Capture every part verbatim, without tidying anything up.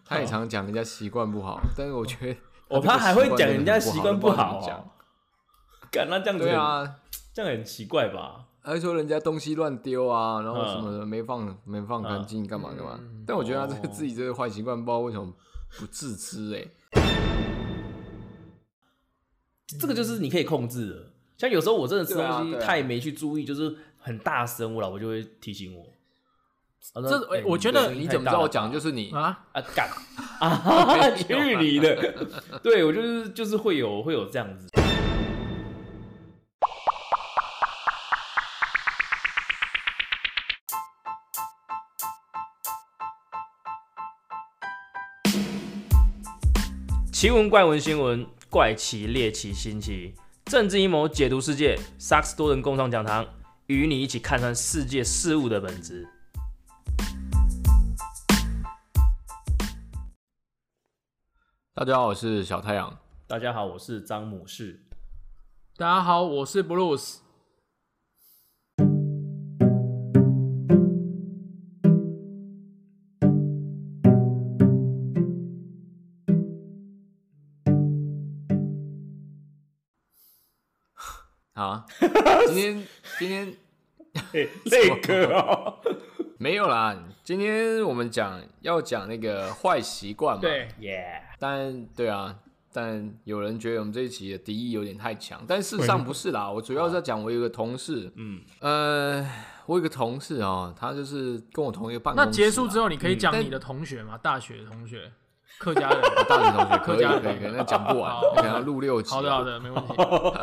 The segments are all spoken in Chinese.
他也常讲人家习惯不好，但是我觉得哦，他还会讲人家习惯不好、哦，干那这样子， 对啊， 这样很奇怪吧？ 他说人家东西乱丢啊，然后什么的没放、嗯、没放干净，干嘛干嘛、嗯？但我觉得他这个自己这个坏习惯，不知道为什么不自知哎、欸。 这个就是你可以控制的，像有时候我真的吃东西太没去注意， 啊啊、 就是很大声，我老婆就会提醒我。 这、欸、我觉得你怎么知道我讲就是你啊啊干啊去你的！对我就是就是会有会有这样子。奇闻怪闻新闻，怪奇猎奇新奇，政治阴谋解读世界，萨克斯多人共创讲堂，与你一起看穿世界事物的本质。 大家好，我是小太阳。 大家好，我是张姆士。 大家好，我是 Bruce。 好，今天今天累哥哦， 没有啦。今天我们讲要讲那个坏习惯嘛， 对， 耶、yeah 。 但对啊，但有人觉得我们这一期的敌意有点太强，但事实上不是啦。我主要是在讲我有一个同事，嗯，呃，我有一个同事哦，他就是跟我同一个办公室。 那结束之后，你可以讲你的同学吗？嗯、大学的同学。客家人， 大学同学可以可以可以，那讲不完，可能要录六集。 好的好的，没问题。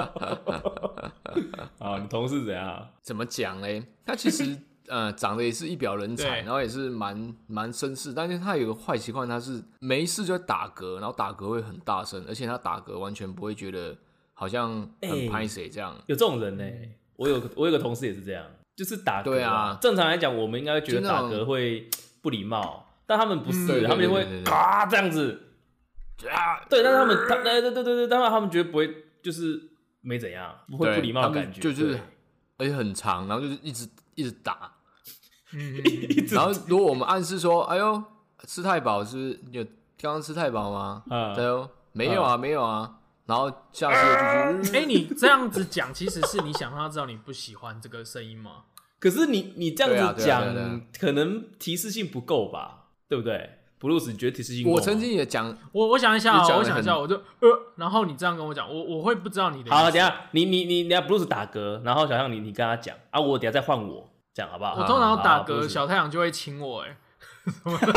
啊，你同事怎样？ 怎么讲嘞？他其实呃长得也是一表人才，然后也是蛮蛮绅士，但是他有个坏习惯，他是没事就会打嗝，然后打嗝会很大声，而且他打嗝完全不会觉得好像很拍谁这样、欸。 有这种人呢、欸？我有我有个同事也是这样，就是打嗝、啊。 对啊， 正常来讲，我们应该会觉得打嗝会不礼貌。但他们不是， 嗯、 他们就会嘎这样子，啊，对，但是他们，他，对对对对，但是他们绝对不会，就是没怎样，不会不礼貌的感觉， 就是而且很长，然后就是一直一直打，然后如果我们暗示说，哎呦，吃太饱是不是？有刚刚吃太饱吗？嗯，对哦，没有啊，没有啊，然后下次又继续， 哎、欸，你这样子讲，其实是你想让他知道你不喜欢这个声音吗？ 可是你你这样子讲、 啊啊啊啊， 可能提示性不够吧？对不对 ？Bruce， 你觉得提示性够吗？ 我曾经也讲， 我我想一下、喔，我想一下，我就呃，然后你这样跟我讲，我我会不知道你的意思。 好，等一下你你你等一下 Bruce 打嗝，然后小象你你跟他讲啊，我等一下再换我讲好不好？ 我通常打嗝，小太阳就会亲我、欸，哎，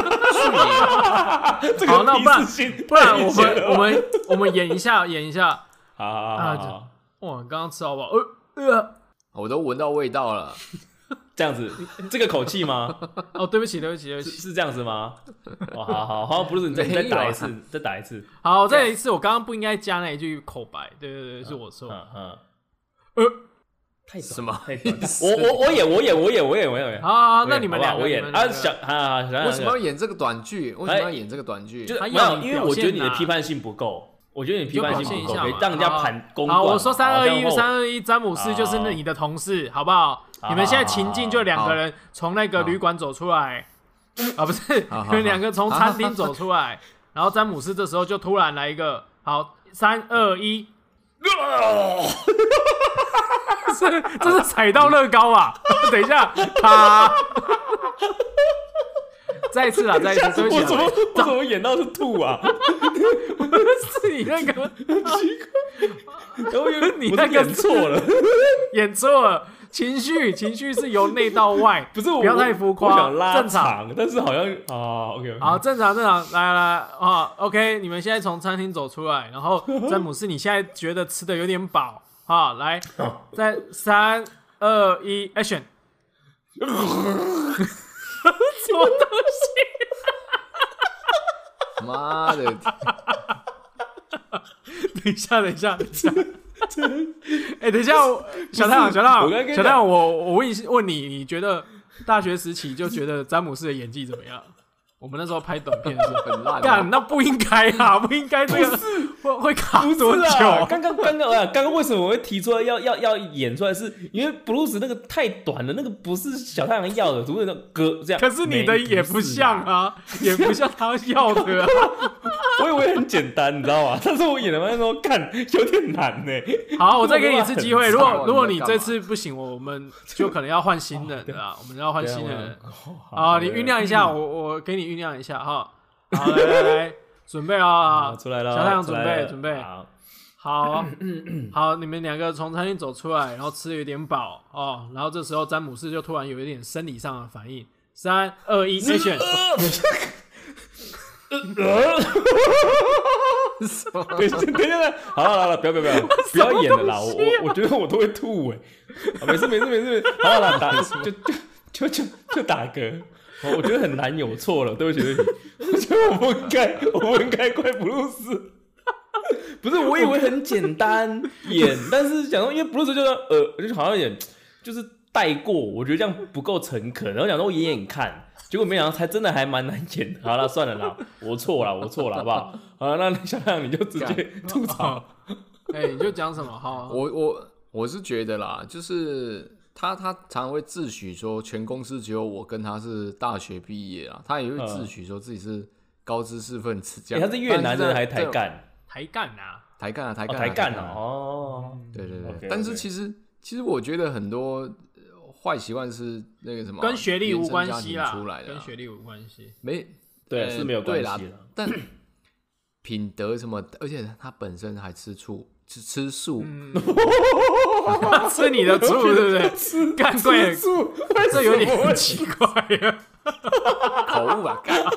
好， 那不然不然我们我们我们演一下演一下， 好好好好， 哇，刚剛吃好不好？呃呃， 我都闻到味道了。 这样子，这个口气吗？ 哦，对不起，对不起，对不起， 是, 是这样子吗？哦，好好好，不是你再你再打一次，再打一次。 好，再来一次。我刚刚不应该加那一句口白，对对对，是我错。 嗯嗯。 呃， 太什么？ 太短。我我我演我演我演我演我演。 好好好，那你们俩我演啊，小啊， 为什么要演这个短剧？为什么要演这个短剧？ 就是没有，因为我觉得你的批判性不够。我觉得你批判性不够，可以让人家盘公断。 好，我说三二一，三二一，詹姆斯就是你的同事，好不好？你们现在情境就两个人从那个旅馆走出来，啊，不是，你们两个从餐厅走出来，然后詹姆斯这时候就突然来一个，好，三二一，这这是踩到乐高啊！等一下，他。再一次啦，再一次，对不起， 我怎么我怎么演到是吐啊？ 是你那个奇怪，然后你那个演错了， 演错了，情绪情绪是由内到外， 不是我不要太浮夸，正常， 但是好像啊 ，OK， 好，正常正常，来来啊 ，OK， 你们现在从餐厅走出来，然后詹姆斯，你现在觉得吃的有点饱，好，来，在三二一 ，Action。什么东西？妈的！ 等一下，等一下，等一下！哎、欸，等一下，小太阳，小太阳，小太阳，我我问问你，你觉得大学时期就觉得詹姆斯的演技怎么样？ 我们那时候拍短片的时候很烂， 干那不应该啊，不应该这个会会卡多久？ 刚刚刚刚啊，刚刚为什么我会提出来要要要演出来？是因为布鲁斯那个太短了，那个不是小太阳要的，不是那歌这样。 可是你的也不像啊，也不像他要的啊。 我以为很简单，你知道吗？但是我演的发现说，干有点难呢。 好，我再给你一次机会。如果如果你这次不行，我们就可能要换新人了啦。我们要换新人。好，你酝酿一下，我我给你酝酿一下哈。好，来来来，准备啊！ 出来了， 小太阳准备准备。 好， 好，好，你们两个从餐厅走出来，然后吃的有点饱哦。然后这时候詹姆斯就突然有一点生理上的反应。三二一 ，action！ 等一下，等一下，好了好了，不要不要不要，不要演了啦！我我我觉得我都会吐哎、欸，没事没事没事，好了啦，打就就就就就打嗝。我觉得很难有错了，对不起对不起，我觉得我不应该，我不应该怪布鲁斯。不是，我以为很简单演，但是想说，因为布鲁斯就是呃，就是好像演就是带过，我觉得这样不够诚恳，然后想说我演演看。结果没想到，还真的还蛮难演的。好了，算了啦，我错了，我错了，好不好？好，那小亮你就直接吐槽。 哎、欸，你就讲什么？好， 我我我是觉得啦，就是他他常常会自诩说，全公司只有我跟他是大学毕业啦，他也会自诩说自己是高知识分子这样。 欸、他是越南人还台干？ 台干啊， 台干啊，台干、啊， 台干啊！哦， 对对对。 okay, okay. 但是其实其实我觉得很多坏习惯是那个什么， 跟学历无关系啦， 出来的、啊， 跟学历无关系。 没， 对、呃，是没有关系啦。 但品德什么，而且他本身还吃醋，吃吃素， 嗯、吃你的醋，对不对？干贵醋， 这有点奇怪啊。 口误吧，干。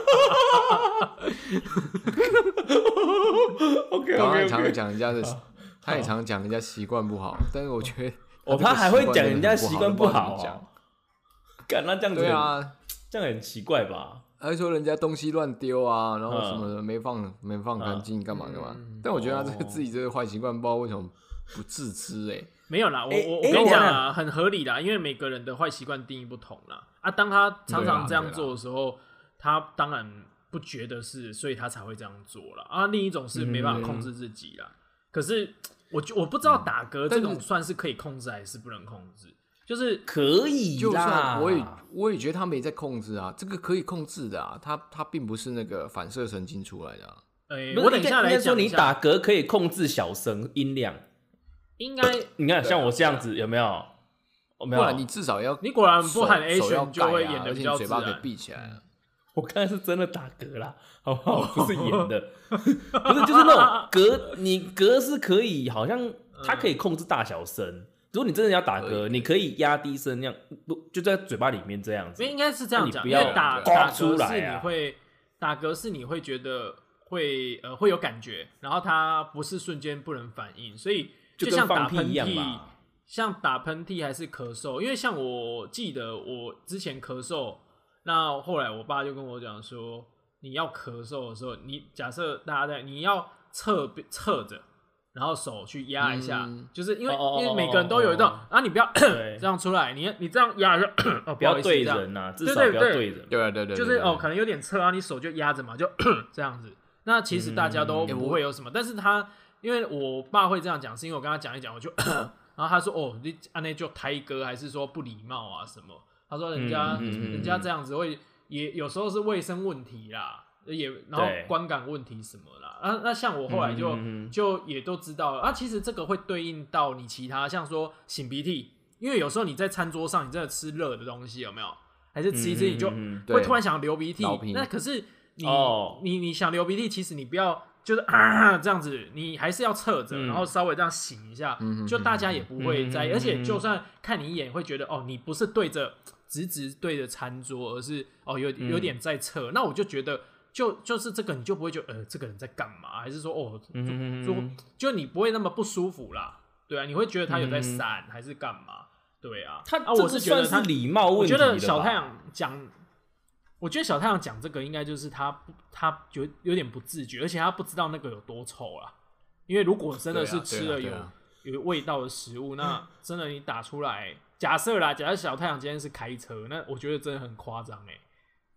OK OK， 然后他也常常讲人家的，他也常讲人家习惯不好，但是我觉得哦，他还会讲人家习惯不好啊。干，那这样子， 对啊， 这样很奇怪吧？ 还说人家东西乱丢啊，然后什么的没放没放干净，干嘛干嘛？但我觉得他这个自己这个坏习惯，不知道为什么不自知哎、欸。 没有啦，我我我跟你讲啊，很合理啦，因为每个人的坏习惯定义不同啦。啊，当他常常这样做的时候，他当然不觉得是，所以他才会这样做啦。啊，另一种是没办法控制自己啦。嗯、可是我我不知道打嗝这种算是可以控制还是不能控制？就是可以啦， 就算我也我也觉得他没在控制啊，这个可以控制的啊，他他并不是那个反射神经出来的、啊。 欸、我等一下来讲， 说你打嗝可以控制小声音量， 应该你看像我这样子有没有？有没有？ 不然你至少要你果然不喊 action 就会演得比较自然， 嘴巴可以闭起来、啊。 我刚才是真的打嗝啦，好不好？不是演的，不是就是那种嗝，你嗝是可以，好像它可以控制大小声。如果你真的要打嗝，你可以压低声，那样就在嘴巴里面这样子。 应该是这样讲，因为打打嗝是你会打嗝是你会觉得会呃会有感觉，然后它不是瞬间不能反应，所以就像打喷嚏，像打喷嚏还是咳嗽。因为像我记得我之前咳嗽，那后来我爸就跟我讲说，你要咳嗽的时候，你假设大家在你要侧侧着。然后手去压一下，嗯、就是因为、哦、因为每个人都有一段，然后你不要这样出来，你你这样压就哦不要对人呐、啊，至少不要对人， 对对对， 就是哦可能有点侧啊，你手就压着嘛，就这样子。那其实大家都不会有什么，嗯、但是他因为我爸会这样讲，是因为我跟他讲一讲，我就然后他说哦你安内就胎哥还是说不礼貌啊什么？他说人家、嗯、人家这样子会也有时候是卫生问题啦。也然后观感问题什么啦，啊，那像我后来就、嗯、就也都知道了啊。其实这个会对应到你其他，像说擤鼻涕，因为有时候你在餐桌上，你真的吃热的东西有没有？还是吃一吃你就会突然想流鼻涕。嗯、那可是你、哦、你你想流鼻涕，其实你不要就是啊这样子，你还是要侧着，嗯、然后稍微这样擤一下，嗯、就大家也不会在意。嗯、而且就算看你一眼，会觉得哦，你不是对着直直对着餐桌，而是哦有有点在侧，嗯、那我就觉得。就就是这个，你就不会觉得呃，这个人在干嘛？还是说哦，就、嗯、就, 就你不会那么不舒服啦，对啊，你会觉得他有在闪、嗯、还是干嘛？对啊， 他啊，我是觉得他礼貌问题。 我觉得小太阳讲，我觉得小太阳讲这个应该就是他他有有点不自觉，而且他不知道那个有多臭啦。因为如果真的是吃了有、啊啊啊、有味道的食物，那真的你打出来，假设啦，假设小太阳今天是开车，那我觉得真的很夸张哎。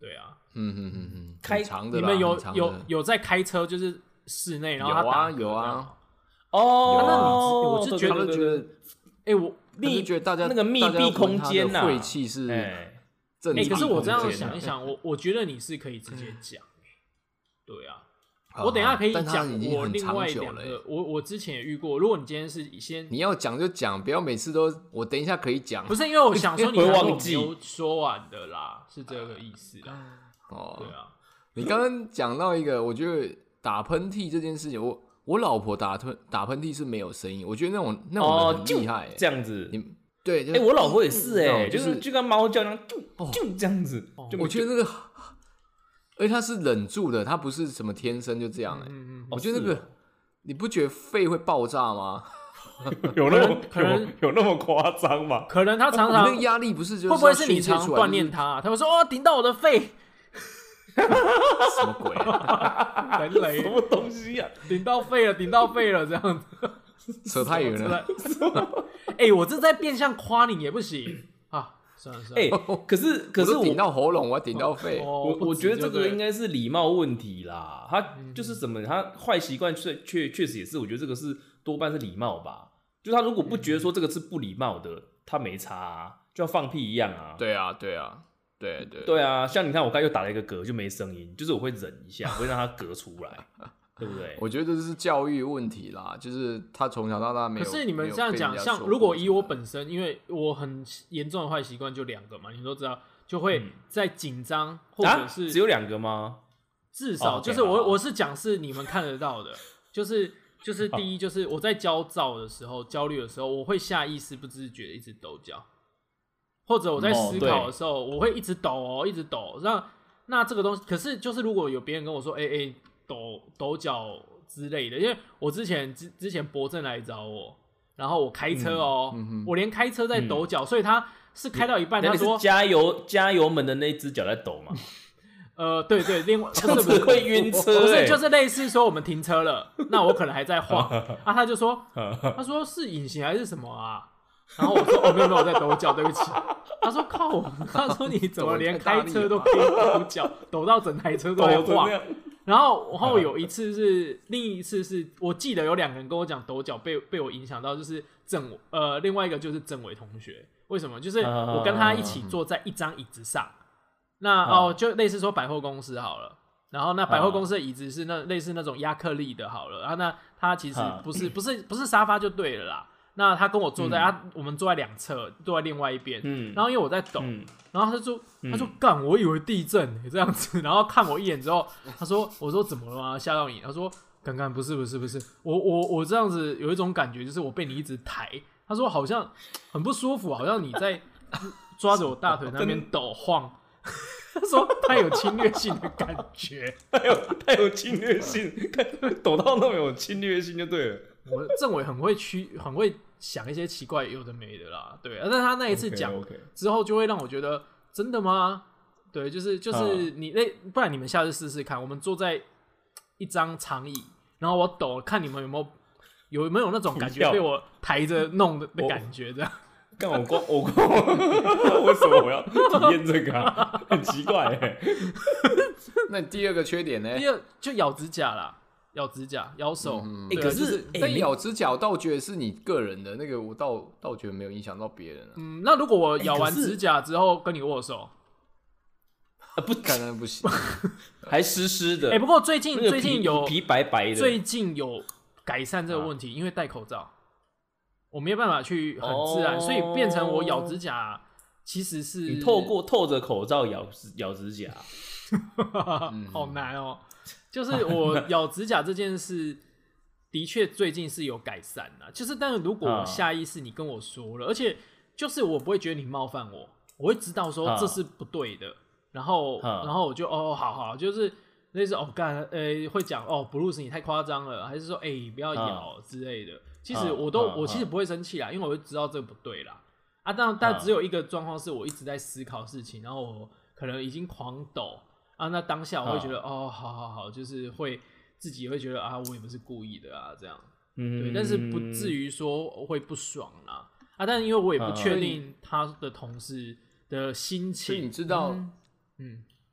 对啊， 嗯嗯嗯嗯， 开长的啦， 你们有有很长的有在开车，就是室内，然后他有啊打有啊， 哦， 那你我是觉得他们觉得， 哎，我他们觉得大家那个密闭空间呐， 晦气是正常哎，可是我这样空间想一想，我我觉得你是可以直接讲，对啊。 好我等一下可以但他讲已经很我另外长久了两个，我我之前也遇过。如果你今天是先， 你要讲就讲，不要每次都我等一下可以讲。 不是因为我想说你会还忘记没有说完的啦，是这个意思啦。 哦， 对啊， 你刚刚讲到一个，我觉得打喷嚏这件事情，我我老婆打喷打喷嚏是没有声音，我觉得那种那种人很厉害、欸哦，这样子。 你对， 哎、欸，我老婆也是哎、欸， 就是就跟猫叫那样，就就这样子。 哦、我觉得那个。而且他是忍住的，他不是什么天生就这样哎、欸。嗯嗯我觉得那个，哦、你不觉得肺会爆炸吗？ 有那么可能有有那么夸张吗？ 可能他常常那个压力不是就是会不会是你常锻炼他、啊？他会说哦，顶到我的肺， 什么鬼、啊？ 人雷什么东西啊？ 顶到肺了，顶到肺了，这样子， 扯太远了。 哎、欸，我这在变相夸你也不行啊。算了算了， 哎、欸，可是可是我顶到喉咙，我顶到肺， 哦、 我我觉得这个应该是礼貌问题啦。他就是什么，他坏习惯确确确实也是，我觉得这个是多半是礼貌吧。就他如果不觉得说这个是不礼貌的，他没差、啊，就像放屁一样啊。 对啊，对啊，对对对啊，像你看我刚才又打了一个嗝，就没声音，就是我会忍一下，会让它嗝出来。对不对？ 我觉得这是教育问题啦，就是他从小到大没有。 可是你们这样讲，像如果以我本身，因为我很严重的坏习惯就两个嘛，你们都知道，就会在紧张、嗯、或者是、 啊、只有两个吗？ 至少就是我、oh, okay, 我是讲是你们看得到的，就是就是第一就是我在焦躁的时候、焦虑的时候，我会下意识不自觉的一直抖脚，或者我在思考的时候， oh, 我会一直抖哦，一直抖。那那这个东西，可是就是如果有别人跟我说，哎、欸、哎。欸抖抖脚之类的，因为我之前之之前博正来找我，然后我开车哦、喔嗯，我连开车在抖脚、嗯，所以他是开到一半，他说加油加油门的那只脚在抖嘛。 呃，对对，另外这样子会晕车、欸， 不是就是类似说我们停车了，那我可能还在晃啊，他就说，他说是隐形还是什么啊？然后我说哦没有没有我在抖脚，对不起。他说靠我，他说你怎么连开车都可以抖脚，抖到整台车都在晃。然后，然后有一次是，另一次是我记得有两个人跟我讲抖脚被被我影响到，就是郑呃，另外一个就是郑伟同学。为什么？就是我跟他一起坐在一张椅子上，那哦，就类似说百货公司好了。然后那百货公司的椅子是那类似那种亚克力的，好了。然后那他其实不是不是不是沙发就对了啦。那他跟我坐在，嗯、他我们坐在两侧，坐在另外一边。嗯，然后因为我在抖，嗯、然后他就说，他说干、嗯，我以为地震這樣子，然後看我一眼之後，他說，我說怎麼了嗎？嚇到你？他說，剛剛不是不是不是，我我我這樣子有一種感覺，就是我被你一直抬。他說好像很不舒服，好像你在抓着我大腿那邊抖晃。他說他有侵略性的感覺， 他有他有侵略性，抖到那麼有侵略性就對了。 我政委很會去，很會想一些奇怪有的沒的啦，對。但是他那一次講、okay, okay. 之後，就會讓我覺得真的嗎？對，就是就是你那、嗯，不然你們下次試試看，我們坐在一張長椅，然後我抖，看你們有沒有有沒有那種感覺被我抬着弄的的感覺，這樣。 幹我光我光，為什麼我要體驗這個啊？很奇怪哎。 那你第二個缺點呢？ 第二就咬指甲啦。咬指甲、咬手， 嗯欸、可是， 就是欸、但咬指甲我倒覺得是你個人的那個，我倒倒覺得沒有影響到別人、啊。 嗯，那如果我咬完指甲之後跟你握手， 欸、不可能不行，還濕濕的。 哎、欸，不過最近、那個、最近有皮白白的， 最近有改善這個問題，啊、因為戴口罩，我沒有辦法去很自然，哦、所以變成我咬指甲其實是你透過透着口罩咬咬指甲， 嗯、好難哦。就是我咬指甲這件事，的確最近是有改善啦。就是，但是如果我下意識你跟我說了，而且就是我不會覺得你冒犯我，我會知道說這是不對的。然後，然後我就哦，好好，就是類似哦，幹，呃，會講哦，Bruce 你太誇張了，還是說哎、欸、不要咬之類的。其實我都我其實不會生氣啦，因為我會知道這個不對啦。啊，但但只有一個狀況是我一直在思考事情，然後我可能已經狂抖。啊，那當下我會覺得、哦，哦，好好好，就是會自己會覺得啊，我也不是故意的啊，這樣，嗯，對，但是不至於說會不爽啦，啊，但是因為我也不確定他的同事的心情， 所以你知道， 嗯，嗯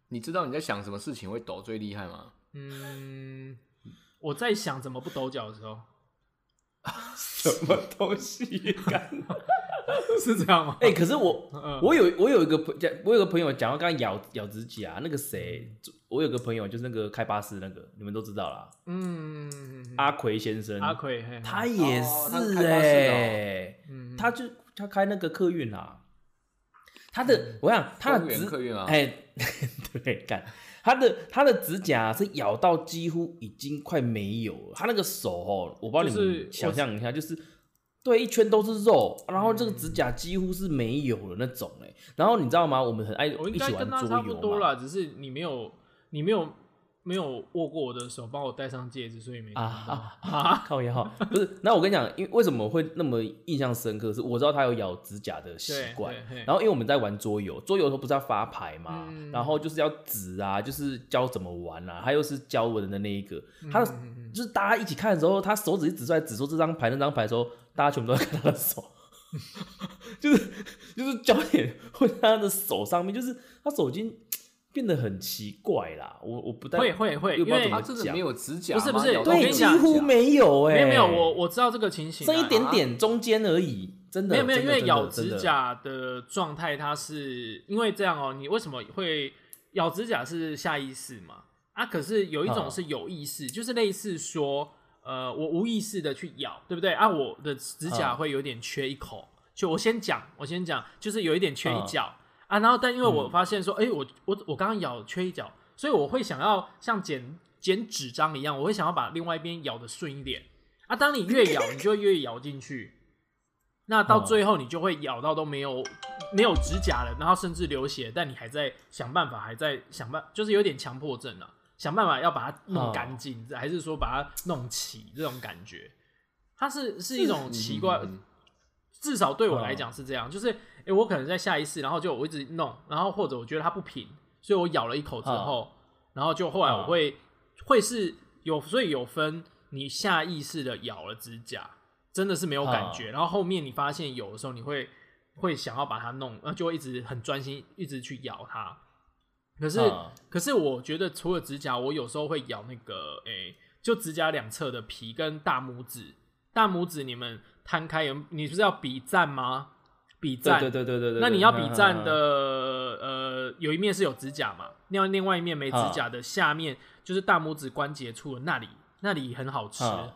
你知道你在想什么事情会抖最厉害吗？ 嗯，我在想怎么不抖脚的时候， 什么东西干？ 是这样吗？ 哎、欸，可是我、 嗯、 我有我有一个朋我有个朋友讲到刚刚咬咬指甲，那个谁，我有个朋友就是那个开巴士那个，你们都知道啦。嗯，阿奎先生， 阿奎， 他也是哎、欸，哦、他, 他就他开那个客运啦。他的、嗯、我想他的指客运啊， 哎、欸，对，干他的他的指甲是咬到几乎已经快没有了，他那个手哦，我不知道你们想象一下，就是。对，一圈都是肉，然后这个指甲几乎是没有了那种哎、欸。然后你知道吗？我们很爱一起玩桌游嘛。 我应该跟他差不多啦，只是你没有，你没有，没有握过我的手，帮我戴上戒指，所以没看到。啊啊！靠也好，不是。那我跟你讲，因为为什么会那么印象深刻？是我知道他有咬指甲的习惯。然后因为我们在玩桌游，桌游的时候不是要发牌嘛，嗯、然后就是要指啊，就是教怎么玩啊，他又是教我的那一个，他的、嗯、就是大家一起看的时候，他手指一指出来，指说这张牌那张牌的时候。大家全部都在看他的手，就是就是焦点会在他的手上面，就是他手已经变得很奇怪啦。我我不太会会会，因为他真的没有指甲， 不是不是， 对，几乎没有哎、 欸，没有没有，我我知道这个情形、啊， 剩一点点中间而已，真的没有没有，因为咬指甲的状态，它是因为这样哦、喔，你为什么会咬指甲是下意识嘛？啊，可是有一种是有意识，嗯、就是类似说。呃，我无意识的去咬，对不对啊？我的指甲会有点缺一口，嗯、就我先讲，我先讲，就是有一点缺一角、嗯、啊。然后，但因为我发现说，哎、嗯欸，我我我刚刚咬缺一角，所以我会想要像剪剪纸张一样，我会想要把另外一边咬得顺一点啊。当你越咬，你就会越咬进去，那到最后你就会咬到都没有没有指甲了，然后甚至流血，但你还在想办法，还在想办法，就是有点强迫症啊。想办法要把它弄干净，哦、还是说把它弄齐？这种感觉，它是是一种奇怪，嗯、至少对我来讲是这样。哦、就是，哎、欸，我可能在下意识，然后就我一直弄，然后或者我觉得它不平，所以我咬了一口之后，哦、然后就后来我会、哦、会是有，所以有分你下意识的咬了指甲，真的是没有感觉，哦、然后后面你发现有的时候你会会想要把它弄，然后就会一直很专心，一直去咬它。可是，嗯、可是我觉得除了指甲，我有时候会咬那个，哎、欸，就指甲两侧的皮跟大拇指。大拇指你们摊开，有你不是要比赞吗？比赞， 对对对对对。 那你要比赞的，呃，有一面是有指甲嘛，另外另外一面没指甲的，下面就是大拇指关节处的那里，那里很好吃。哦、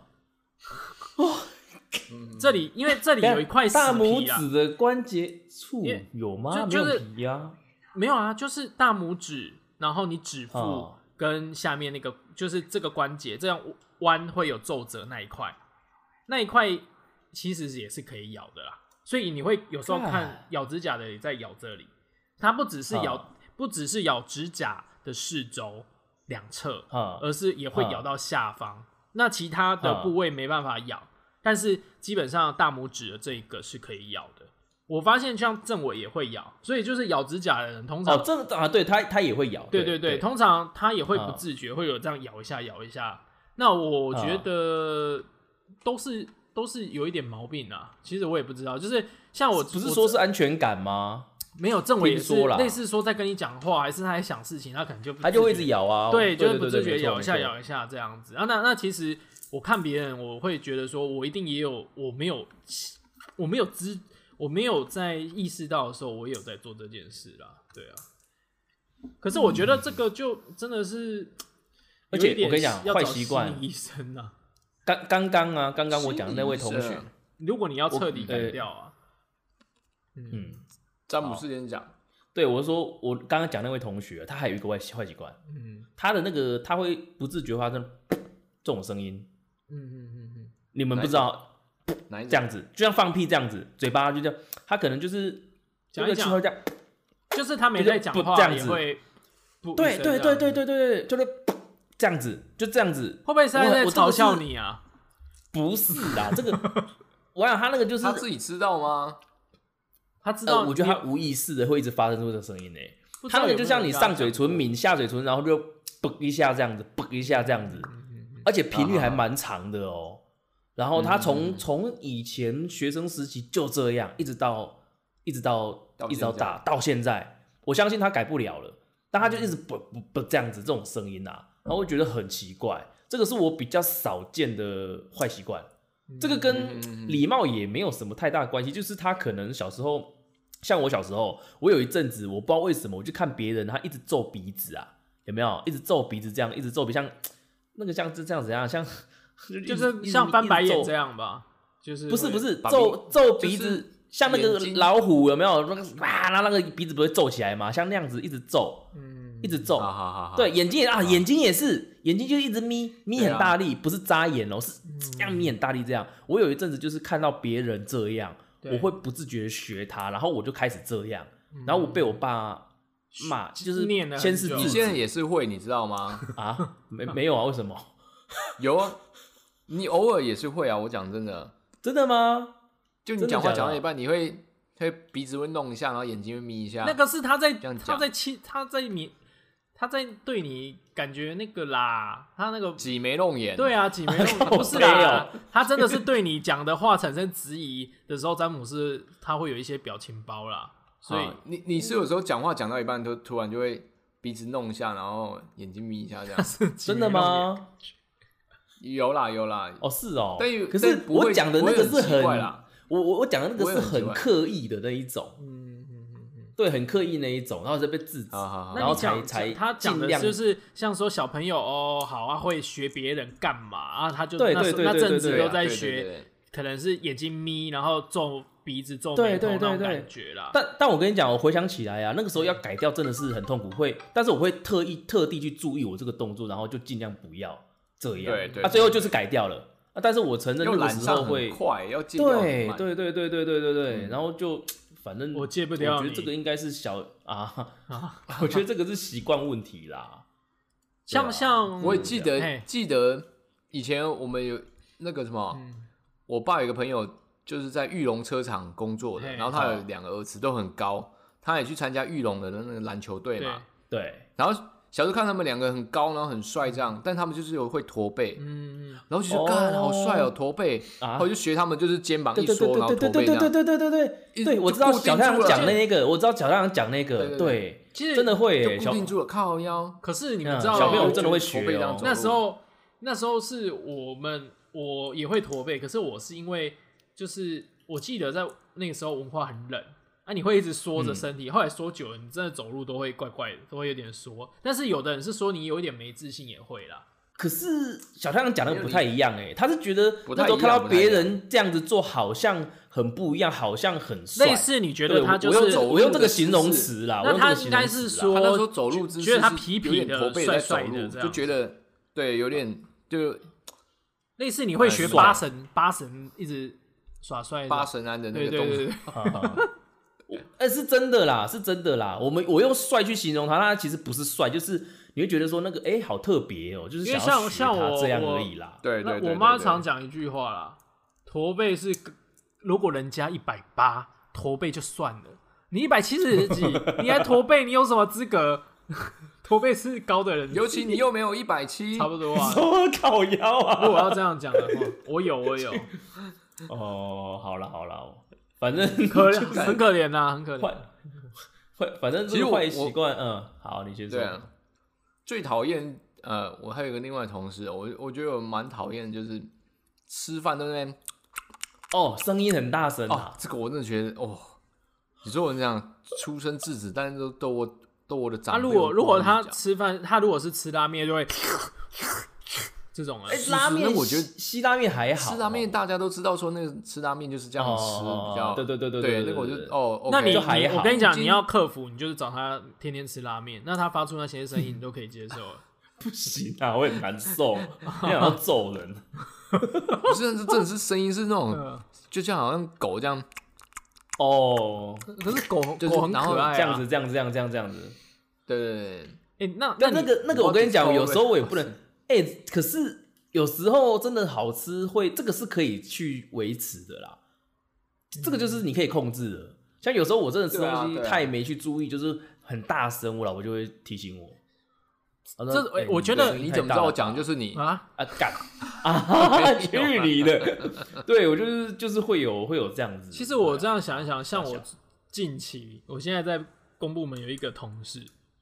嗯，这里因为这里有一块死皮啊。 大拇指的关节处有吗？就就是、没有皮啊。 没有啊，就是大拇指，然后你指腹跟下面那个，哦、就是这个关节这样弯会有皱褶那一块，那一块其实也是可以咬的啦。所以你会有时候看咬指甲的也在咬这里，它不只是咬，哦、不只是咬指甲的四周两侧，哦、而是也会咬到下方。哦、那其他的部位没办法咬，哦、但是基本上大拇指的这一个是可以咬的。我发现像郑伟也会咬，所以就是咬指甲的人通常哦，这啊，对他他也会咬， 对对 对, 对，通常他也会不自觉、哦、会有这样咬一下咬一下。那我觉得都是、哦、都是有一点毛病啊。其实我也不知道，就是像我不是说是安全感吗？ 没有，郑伟也是类似说在跟你讲话，还是他在想事情，他可能就不他就会一直咬啊， 对，就是不自觉咬一下咬一下这样子。啊，那那其实我看别人，我会觉得说我一定也有，我没有我没有知。我没有在意识到的时候，我也有在做这件事啦，对啊。可是我觉得这个就真的是， 而且我跟你讲，坏习惯， 医生啊， 刚刚刚啊，刚刚我讲的那位同学， 如果你要彻底改掉啊， 嗯，詹姆斯先讲， 对我说，我刚刚讲那位同学，他还有一个坏坏习惯，嗯，他的那个他会不自觉发生这种声音，嗯嗯嗯嗯，你们不知道。这样子，就像放屁这样子，嘴巴就这样，他可能就是讲一讲，就是他没在讲话也会， 对对对对对对，就是这样子，就这样子， 会不会是在嘲笑你啊？ 不是啦，这个我想他那个就是他自己知道吗？ 他知道， 呃，我觉得他无意识的会一直发生出这个声音诶，他那个就像你上嘴唇抿下嘴唇，然后就啵一下这样子，啵一下这样子，而且频率还蛮长的哦。然后他从从、嗯、以前学生时期就这样，一直到一直到一直到大到现在，我相信他改不了了。 但他就一直不不不这样子这种声音啊，然后我觉得很奇怪，这个是我比较少见的坏习惯。这个跟礼貌也没有什么太大的关系，就是他可能小时候，像我小时候，我有一阵子我不知道为什么，我就看别人他一直皱鼻子啊，有没有？一直皱鼻子这样，一直皱鼻，像那个像这样子样，像就是像翻白眼这样吧，就是不是不是皱皱鼻子。就是像那个老虎有没有那个啊？那那个鼻子不会皱起来吗？像那样子一直皱，嗯，一直皱。 好好好好对，眼睛也啊，眼睛也是，眼睛就一直眯眯很大力，不是眨眼哦，是这样眯很大力这样。我有一阵子就是看到别人这样，我会不自觉学他，然后我就开始这样，然后我被我爸骂，就是先是你现在也是会，你知道吗？ 啊，没没有啊？为什么？ 有啊，你偶尔也是会啊。我讲真的， 真的吗？ 就你讲话讲到一半，你会会鼻子会弄一下，然后眼睛会眯一下。 那个是他在他在亲他在你他在对你感觉那个啦，他那个挤眉弄眼。 对啊，挤眉弄眼不是啦，他真的是对你讲的话产生质疑的时候，詹姆斯他会有一些表情包啦。所以、 啊、你你是有时候讲话讲到一半，就突然就会鼻子弄一下，然后眼睛眯一下这样。 真的吗？ 有啦有啦。 哦是哦， 但可是我讲的那个是很。我我我讲的那个是很刻意的那一种，嗯嗯嗯，对，很刻意那一种，然后就被制止，然后才才他讲的就是像说小朋友哦，好啊，会学别人干嘛啊？他就对对对那阵子都在学，可能是眼睛眯，然后皱鼻子、皱眉头那种感觉啦。 但但我跟你讲，我回想起来啊，那个时候要改掉真的是很痛苦，会，但是我会特意特地去注意我这个动作，然后就尽量不要这样， 对对， 啊，最后就是改掉了。啊！但是我承认那个时候会快，要戒掉很慢，对对对对对对对、嗯，然后就反正我戒不掉， 我觉得这个应该是小啊，啊我觉得这个是习惯问题啦。 像、啊、像我也记得记得以前我们有那个什么，嗯、我爸有个朋友就是在裕隆车厂工作的，然后他有两个儿子都很高，他也去参加裕隆的那个篮球队嘛， 对， 然后。小时候看他们两个很高，然后很帅这样，但他们就是有会驼背，嗯，然后就觉得干、哦、好帅哦，驼背，然后就学他们就是肩膀一缩，然后驼背这样， 对对对对对对对，我知道小太阳讲那个，我知道小太阳讲那个，对，对其实真的会耶， 就固定住了靠腰。 可是你们知道， 小朋友真的会学哦。 那时候那时候是我们我也会驼背，可是我是因为就是我记得在那个时候文化很冷。啊，你会一直缩着身体、嗯，后来缩久了，你真的走路都会怪怪的，都会有点缩。但是有的人是说你有一点没自信也会啦。 可是小太阳讲的不太一样哎、欸，他是觉得那时候看到别人这样子做，好像很不一样，好像很帅。 类似你觉得他就是我用我用这个形容词啦， 那他应该是说， 他那时候走路姿势觉得他痞痞的、帅帅的， 就觉得对，有点就类似你会学八神，八神一直耍帅， 八神庵的那个动作。 对对对对哎、欸，是真的啦，是真的啦。我们我用帅去形容他，他其实不是帅，就是你会觉得说那个哎、欸，好特别哦、喔，就是想要学他这样而已啦。 对对对， 我妈常讲一句话啦，驼背是如果人家一百八，驼背就算了，你一百七十几，你还驼背，你有什么资格？驼背是高的人， 尤其你又没有一百七， 差不多啊。 什么靠腰啊？ 如果我要这样讲的话，我有，我有。 哦，好了好了。反正可很可怜呐、啊，很可怜。 反正这个坏习惯，嗯，好，你先说。 对啊，最讨厌呃，我还有一个另外同事，我我觉得我蛮讨厌，就是吃饭都在那边哦，声音很大声啊、 哦。这个我真的觉得哦，你说我这样出声制止，但是都都我都我的长辈。 他、啊、如果如果他吃饭，他如果是吃拉面，就会。这种哎、欸，拉面我觉得西拉面还好， 吃拉面大家都知道说那个吃拉面就是这样吃， 哦、 比较对对对对对，那个我就哦， okay, 那你就还好。 我跟你讲，你要克服，你就是找他天天吃拉面，那他发出那些声音，你都可以接受了。 不行啊，我很难受，你想要揍人。 不是，这真的是声音是那种，就像好像狗这样。 哦， 可是狗就是狗很可爱、啊， 这样子，这样子，这样，这样，这样子。 对对对。 哎、欸，那但那个那个，我跟你讲，有时候我也不能。哎、欸，可是。有时候真的好吃会，这个是可以去维持的啦。这个就是你可以控制的。像有时候我真的吃东西太没去注意，就是很大声，我老婆就会提醒我。 这、欸、我觉得你怎么知道我讲就是你啊啊干啊去你的！对我就是就是会有会有这样子。 其实我这样想一想，像我近期，我现在在公部门有一个同事，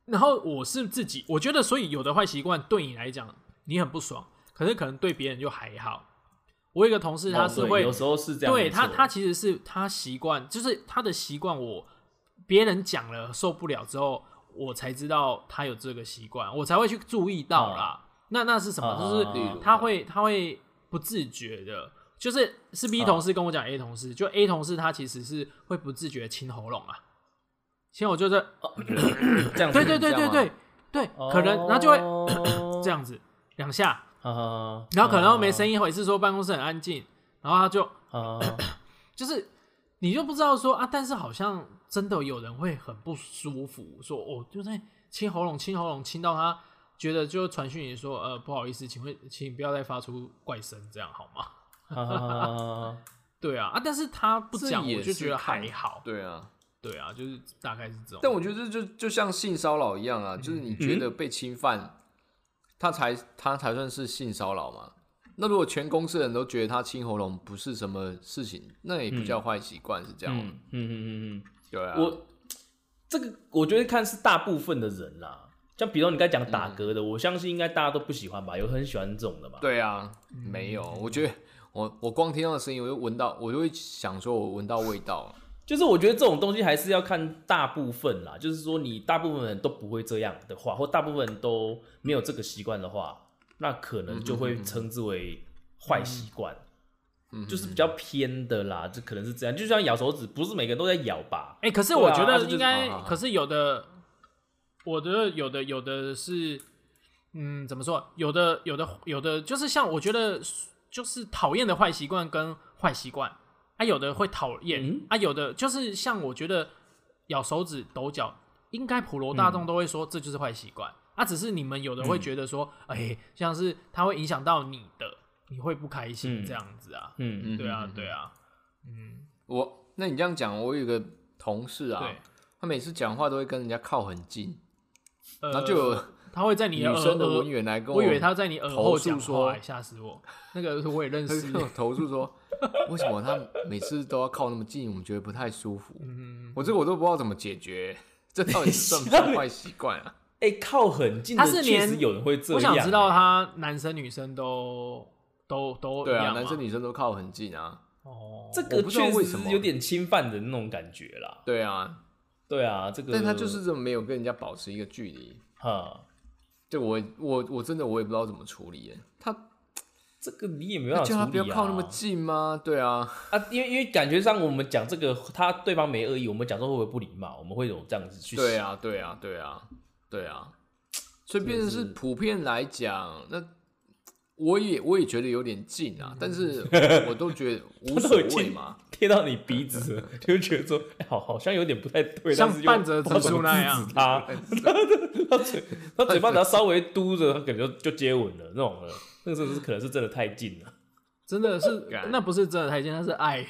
然后我是自己，我觉得，所以有的坏习惯对你来讲你很不爽，可是可能对别人就还好。我有一个同事，他是会、 哦、有时候是这样， 对他，他其实是他习惯，就是他的习惯，我别人讲了受不了之后，我才知道他有这个习惯，我才会去注意到啦。哦、那那是什么？哦、就是他会他会不自觉的，就是是 B 同事跟我讲 A 同事，哦、就 A 同事他其实是会不自觉清喉咙啊。亲我就是、哦、 这样子， 对对对对对对，哦、可能然后就会这样子两下， 哦、 然后可能没声音，或者是说办公室很安静，然后他就、哦、就是你就不知道说啊，但是好像真的有人会很不舒服，说哦就在清喉咙清喉咙清到他觉得就传讯你说呃不好意思，请问请不要再发出怪声，这样好吗？ 哦、 对啊啊，但是他不讲，我就觉得还好， 对啊。 对啊，就是大概是这种。 但我觉得这就就像性骚扰一样啊，嗯、就是你觉得被侵犯，嗯、他才他才算是性骚扰嘛。那如果全公司的人都觉得他清喉咙不是什么事情，那也不叫坏习惯，是这样吗？ 嗯嗯嗯嗯， 对啊。 我这个我觉得看是大部分的人啦，像比如你刚才讲打嗝的，嗯、我相信应该大家都不喜欢吧？有很喜欢这种的吧？ 对啊，没有，我觉得我我光听到的声音，我就闻到，我就会想说我闻到味道。 就是我觉得这种东西还是要看大部分啦，就是说你大部分人都不会这样的话，或大部分人都没有这个习惯的话，那可能就会称之为坏习惯，嗯、就是比较偏的啦，这可能是这样。就像咬手指，不是每个人都在咬吧？ 哎、欸，可是我觉得应该，啊就是、可是有的，我觉得有的有的是，嗯，怎么说？有的有的有的就是像我觉得就是讨厌的坏习惯跟坏习惯。啊，有的会讨厌、嗯、啊，有的就是像我觉得咬手指、抖脚，应该普罗大众都会说这就是坏习惯、嗯、啊，只是你们有的会觉得说，哎、嗯欸，像是它会影响到你的，你会不开心这样子啊，嗯，对啊，对啊，嗯， 我那你这样讲，我有一个同事啊，他每次讲话都会跟人家靠很近，呃、然后就有他会在你的女生的文员来跟我， 我以为他在你耳后讲话，吓死我，那个我也认识， 他投诉说。为什么他每次都要靠那么近？我们觉得不太舒服。嗯、我这个我都不知道怎么解决，这到底算不算坏习惯啊？ 哎、欸，靠很近的确实有人会这样、欸。 我想知道他男生女生都都都对啊，男生女生都靠很近啊。 哦，这个确实有点侵犯的那种感觉啦。 对啊， 对啊，这个， 但他就是这么没有跟人家保持一个距离。哈，这我我我真的我也不知道怎么处理耶。他。 这个你也没办法处理啊！ 叫他不要靠那么近吗？对啊， 啊，因为因为感觉上我们讲这个，他对方没恶意，我们讲说会不会不礼貌？我们会有这样子去想。 对啊，对啊，对啊，对啊，所以变成是普遍来讲，那我也我也觉得有点近啊，但是我都觉得无所谓嘛， 贴到你鼻子了，就觉得说，哎、欸，好好像有点不太对， 像半泽直树那样， 他他嘴他嘴巴只要稍微嘟着，他可能就就接吻了那种了。那个是可能是真的太近了， 真的是那不是真的太近，那是爱，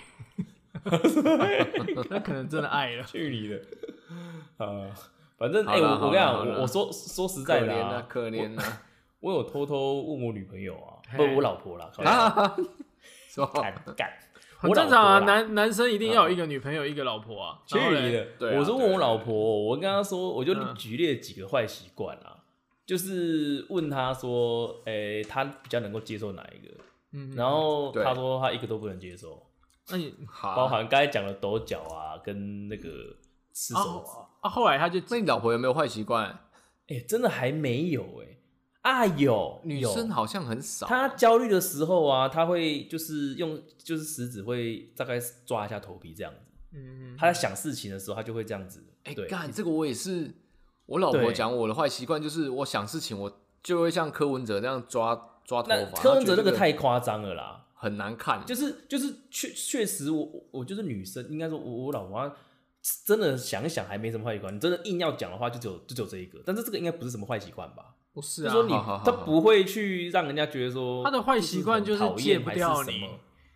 那可能真的爱了。 去你的！啊，反正哎、欸，我我跟你讲，我我说说实在的、啊， 可怜啊， 我有偷偷問我女朋友啊，不，我老婆啦， 說幹幹， 很正常啊，男男生一定要有一個女朋友，一個老婆啊。 去你的！我說問我老婆，我跟她說，我就舉例幾個壞習慣啊。就是問他說，誒、欸，他比較能夠接受哪一個？嗯，然後他說他一個都不能接受。那你包含剛才講的抖腳啊，跟那個吃手指啊, 啊，後來他就， 那你老婆有沒有壞習慣？ 哎、欸，真的還沒有哎、欸。啊有， 女生好像很少。 她焦慮的時候啊，她會就是用就是食指會大概抓一下頭皮這樣子。嗯，她在想事情的時候，她就會這樣子。 哎、欸，幹，這個我也是。我老婆講我的壞習慣就是我想事情我就會像柯文哲那樣抓抓頭髮。 柯文哲那個太誇張了啦， 很難看。 就是就是確確實我我就是女生，應該說我我老婆真的想一想還沒什麼壞習慣。你真的硬要講的話，就只有就只有這一個。但是這個應該不是什麼壞習慣吧？ 不是啊， 就是說你好好好他不會去讓人家覺得說他的壞習慣就是戒不掉你。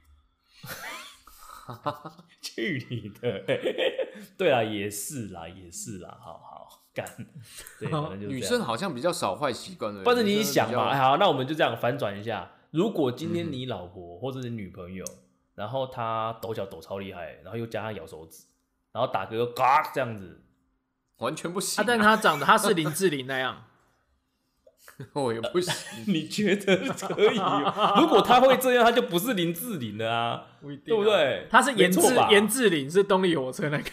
去你的！對啦，也是啦，也是啦，好好。對， 女生好像比較少壞習慣的。 不是你想嘛？好，那我們就這樣反轉一下。如果今天你老婆或者是女朋友，嗯、然後她抖腳抖超厲害，然後又加上咬手指，然後打嗝又嘎這樣子， 完全不行、啊啊。但他长得他是林志玲那样， 我也不行。 你觉得可以？如果他会这样，他就不是林志玲了啊， 不一定、啊， 对不对？ 他是严志严志玲，是动力火车那个。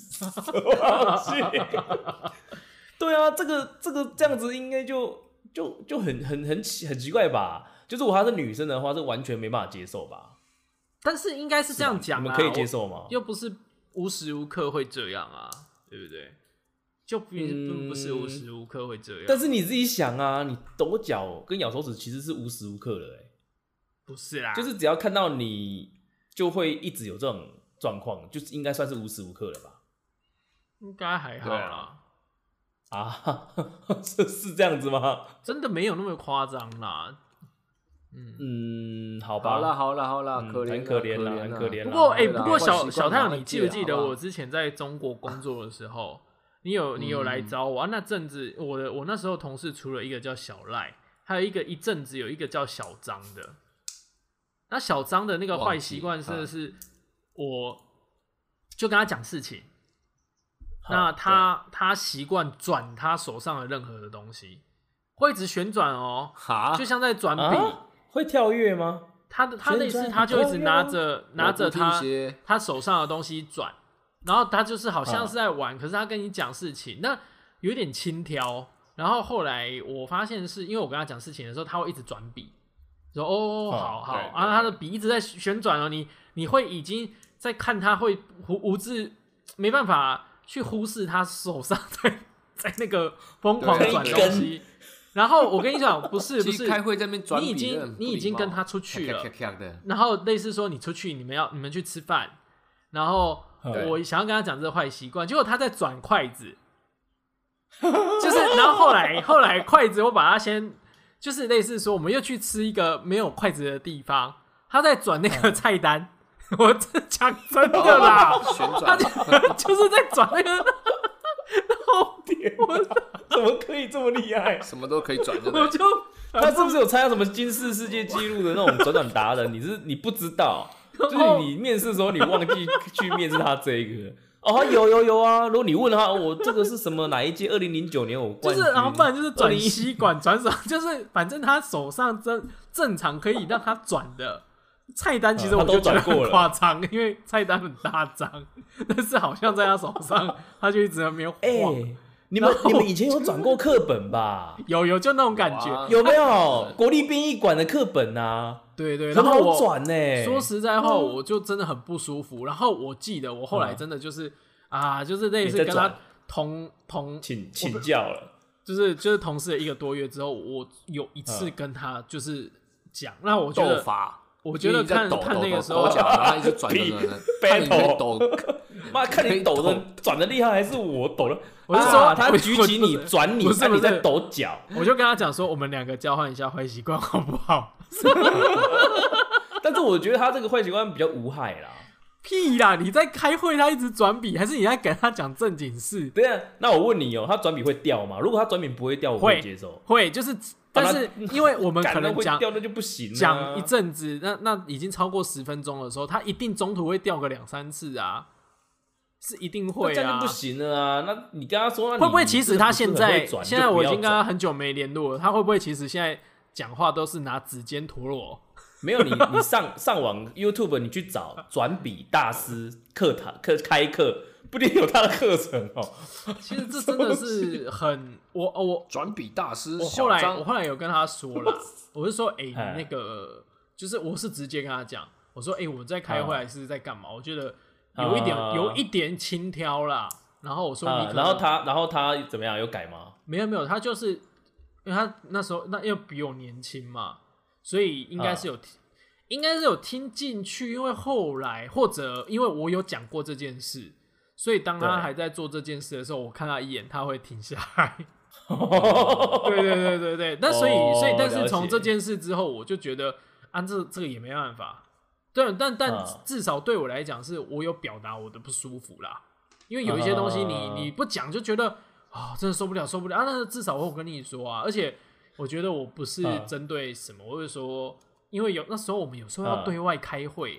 对啊，这个这个这样子应该就就就很很很很奇怪吧？就是如果她是女生的话，这完全没办法接受吧？ 但是应该是这样讲啊， 你们可以接受吗？ 又不是无时无刻会这样啊，对不对？就不、嗯、不是无时无刻会这样。 但是你自己想啊，你抖脚跟咬手指其实是无时无刻的、欸， 不是啦， 就是只要看到你，就会一直有这种状况，就是应该算是无时无刻了吧？ 应该还好啦。 啊，是是这样子吗？ 真的没有那么夸张啦。 嗯嗯，好吧， 好啦好啦好啦， 嗯、 可怜很可怜啦，很可怜。 不过哎、欸，不过小小太阳，你记不记得我之前在中国工作的时候，你有你有来找我、嗯、啊？那阵子我的我那时候同事除了一个叫小赖，还有一个一阵子有一个叫小张的。那小张的那个坏习惯是是，我就跟他讲事情。那他他习惯转他手上的任何的东西，会一直旋转哦，就像在转笔、 啊，会跳跃吗？ 他的他类似他就一直拿着拿着他他手上的东西转，然后他就是好像是在玩，啊、可是他跟你讲事情，那有点轻佻。然后后来我发现是因为我跟他讲事情的时候，他会一直转笔，说哦好好啊，他的笔一直在旋转哦，你你会已经在看他会无知没办法。去忽视他手上在在那个疯狂转东西，然后我跟你讲，不是不是， 开会在那边转笔， 你已经你已经跟他出去了，然后类似说你出去，你们要你们去吃饭，然后我想要跟他讲这个坏习惯，结果他在转筷子，就是然后后来后来筷子我把他先就是类似说我们又去吃一个没有筷子的地方，他在转那个菜单。我讲真的啦， 旋转， 他就就是在转那个，然后我怎么可以这么厉害？ 什么都可以转， 我就他是不是有参加什么金氏世界纪录的那种转转达人？你是你不知道，就是你面试的时候你忘记去面试他这一个。哦，有有有啊！如果你问他，我这个是什么哪一届？二零零九年我冠军， 就是然后不然就是转吸管转手，就是反正他手上正正常可以让他转的。菜单其实我就觉得很夸张，因为菜单很大张，但是好像在他手上，他就一直没有晃。 欸、你们你们以前有转过课本吧？ 有有，就那种感觉， 有没有？国立编译馆的课本啊？ 对对， 很好转呢、欸。 说实在话，我就真的很不舒服。然后我记得我后来真的就是、嗯、啊，就是类似跟他同同请请教了， 就是就是同事的一个多月之后，我有一次跟他就是讲，那、嗯、我觉得。我觉得看看那个时候， 他一直转转转，看你可以抖， 妈，看你抖的转的厉害，还是我抖的？ 我是说， 啊、他举起你转你，那、啊、你在抖脚。 我就跟他讲说，我们两个交换一下坏习惯，好不好？ 但是我觉得他这个坏习惯比较无害啦。 屁啦！你在开会，他一直转笔，还是你在跟他讲正经事？ 对啊，那我问你哦、喔，他转笔会掉吗？如果他转笔不会掉，我可以接受。 会，就是。但是因为我们可能讲掉那就不行， 讲一阵子，那那已经超过十分钟的时候，他一定中途会掉个两三次啊，是一定会啊， 这样就不行了啊。那你跟他说， 会不会其实他现在现在我已经跟他很久没联络了，他会不会其实现在讲话都是拿指尖陀螺？ 没有你你上上网 YouTube 你去找转笔大师课堂课开课。不一定有他的课程哦。 其实这真的是很我我转笔大师。 我后来我后来有跟他说了，我是说，哎、欸，你那个就是我是直接跟他讲，我说，哎、欸，我在开会还是在干嘛？我觉得有一点、uh, 有一点轻佻啦。然后我说你可能、 uh, 然后他然后他怎么样？有改吗？ 没有没有，他就是因为他那时候那又比我年轻嘛，所以应该是有、uh. 应该是有听进去，因为后来或者因为我有讲过这件事。所以当他还在做这件事的时候，我看他一眼，他会停下来。对对对对对，那所以、哦、所以，但是从这件事之后，我就觉得啊，这这个也没办法。对，但但至少对我来讲，是我有表达我的不舒服啦。因为有一些东西你，你、嗯、你不讲就觉得啊、哦，真的受不了，受不了啊。那至少我有跟你说啊，而且我觉得我不是针对什么，嗯、我会说，因为有那时候我们有时候要对外开会。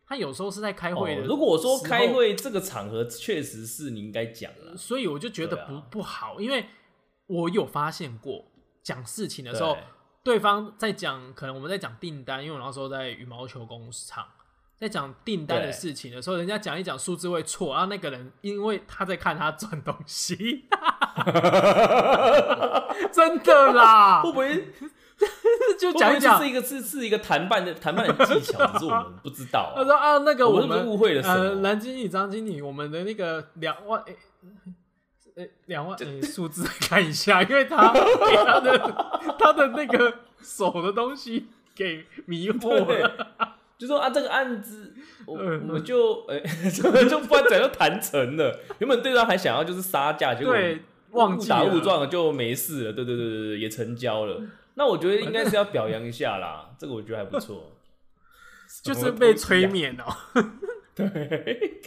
他有时候是在开会的、 哦。如果我说开会这个场合，确实是你应该讲了， 所以我就觉得不、啊、不好，因为我有发现过讲事情的时候，对, 对方在讲，可能我们在讲订单，因为我那时候在羽毛球工厂。在讲订单的事情的时候，人家讲一讲数字会错，然后那个人因为他在看他赚东西，真的啦， 会不会就讲一讲是一个是是一个谈判的谈判的技巧，只是我们不知道、啊。 他说啊，那个我们误会了什么？ 呃，蓝经理、张经理，我们的那个两万，诶、欸，两、欸、万，诶、欸，数字看一下，因为他给他的他的那个手的东西给迷惑了。 就说啊，这个案子我我们就哎、欸，就就不然怎样谈成了？原本对方还想要就是杀价，结果忘误打误撞了就没事了。对对对对对，也成交了。那我觉得应该是要表扬一下啦，这个我觉得还不错。 就是被催眠哦、喔。 对，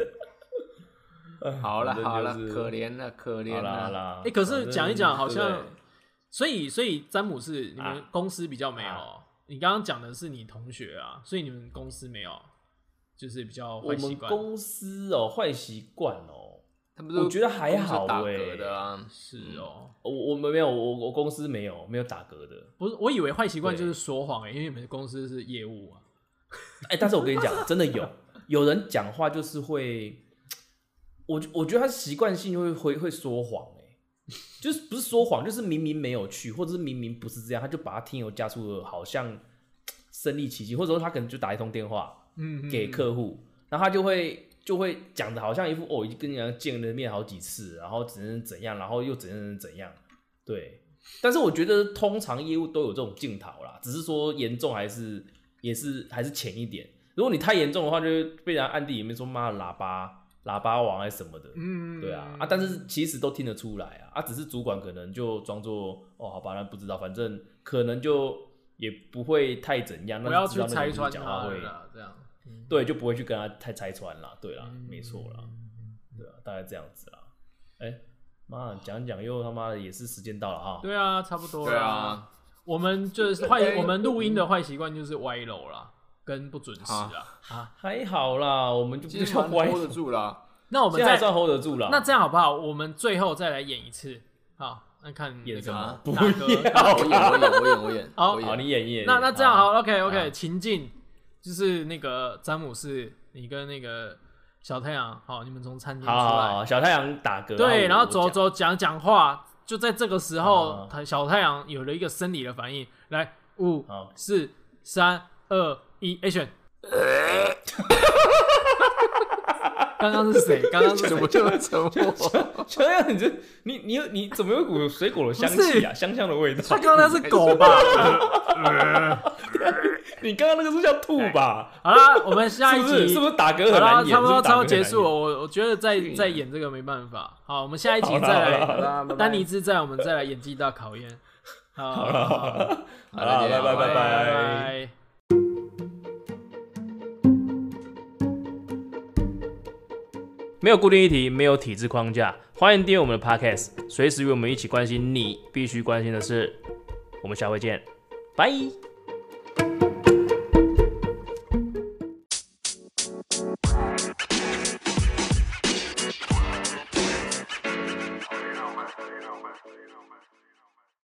好了好了，可怜了可怜了啦。 哎、欸，可是讲一讲好像，所以所以詹姆士，你们公司比较没有。啊你刚刚讲的是你同学啊，所以你们公司没有，就是比较坏习惯。 我们公司哦，坏习惯哦， 他们我觉得还好打嗝的啊， 是哦， 我我们没有，我我公司没有没有打嗝的。 不是，我以为坏习惯就是说谎哎、欸，因为你们公司是业务啊。 哎、欸，但是我跟你讲，真的有有人讲话就是会，我我觉得他习惯性会会会说谎哎、欸，就是不是说谎，就是明明没有去，或者是明明不是这样，他就把他添油加醋的，好像身临其境，或者说他可能就打一通电话给客户，嗯嗯嗯然后他就会就会讲的好像一副哦，已经跟人家见了面好几次，然后只能怎样，然后又怎样怎样，对。但是我觉得通常业务都有这种镜头啦，只是说严重还是也是还是浅一点。如果你太严重的话，就会被人暗地里面说妈的喇叭。喇叭王还是什么的，嗯，对啊，啊，但是其实都听得出来啊，啊，只是主管可能就装作哦，好吧，那不知道，反正可能就也不会太怎样， 不要去拆穿他会这样， 嗯、对，就不会去跟他太拆穿啦，对啦，嗯、没错啦，对啊，大概这样子啦，哎、欸，妈，讲讲又他妈的也是时间到了哈， 对啊，差不多了， 对啊， 我们就是坏，我们录音的坏习惯就是歪楼啦。跟不准时啊， 啊还好啦，我们就比较 hold 得住啦。 那我们再算 hold 得住啦。 那这样好不好？我们最后再来演一次，好，那看演什么？ 大哥， 我演，我演，我演，我演。 好， 好，你演一演。 那那这样好 ，OK OK， 情境就是那个詹姆士，你跟那个小太阳，好，你们从餐厅出来， 好好好小太阳打嗝， 对，然后走走讲讲话，就在这个时候，他小太阳有了一个生理的反应，来，五、四、三、二。一 action， 刚刚是谁？刚刚是怎么就沉默？ 小太阳，你这你你你怎么有股水果的香气啊？香香的味道。 他刚刚是狗吧？ 你刚刚那个是叫吐吧？ 好了，我们下一集是不是打嗝很难演？ 差不多差不多结束了。我我觉得再再演这个没办法。好，我们下一集再来丹尼兹在我们再来演技大考验。好， 好了，好了，拜拜拜拜拜。没有固定议题，没有体制框架，欢迎订阅我们的 Podcast， 随时与我们一起关心你必须关心的事。我们下回见，拜。